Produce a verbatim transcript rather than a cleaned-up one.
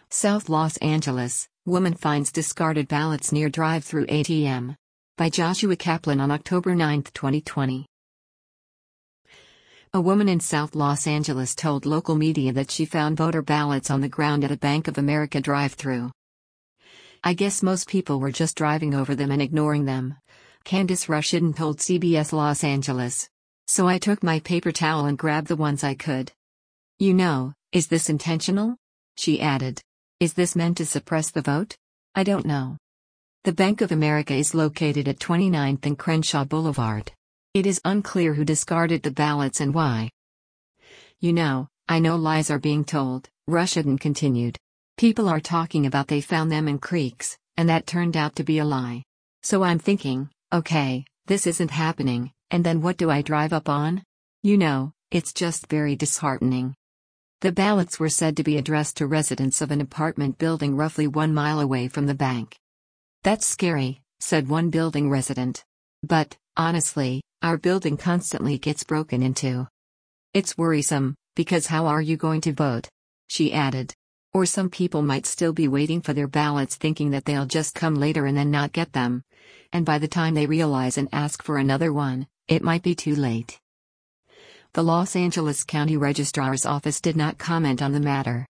South Los Angeles, woman finds discarded ballots near drive-through A T M. By Joshua Kaplan on October ninth, twenty twenty. A woman in South Los Angeles told local media that she found voter ballots on the ground at a Bank of America drive-through. "I guess most people were just driving over them and ignoring them," Candice Rushidan told C B S Los Angeles. "So I took my paper towel and grabbed the ones I could." "You know, is this intentional?" she added. "Is this meant to suppress the vote? I don't know." The Bank of America is located at twenty-ninth and Crenshaw Boulevard. It is unclear who discarded the ballots and why. "You know, I know lies are being told," Rushidan continued. "People are talking about they found them in creeks, and that turned out to be a lie. So I'm thinking, okay, this isn't happening, and then what do I drive up on? You know, it's just very disheartening." The ballots were said to be addressed to residents of an apartment building roughly one mile away from the bank. "That's scary," said one building resident. "But, honestly, our building constantly gets broken into. It's worrisome, because how are you going to vote?" she added. "Or some people might still be waiting for their ballots thinking that they'll just come later and then not get them. And by the time they realize and ask for another one, it might be too late." The Los Angeles County Registrar's office did not comment on the matter.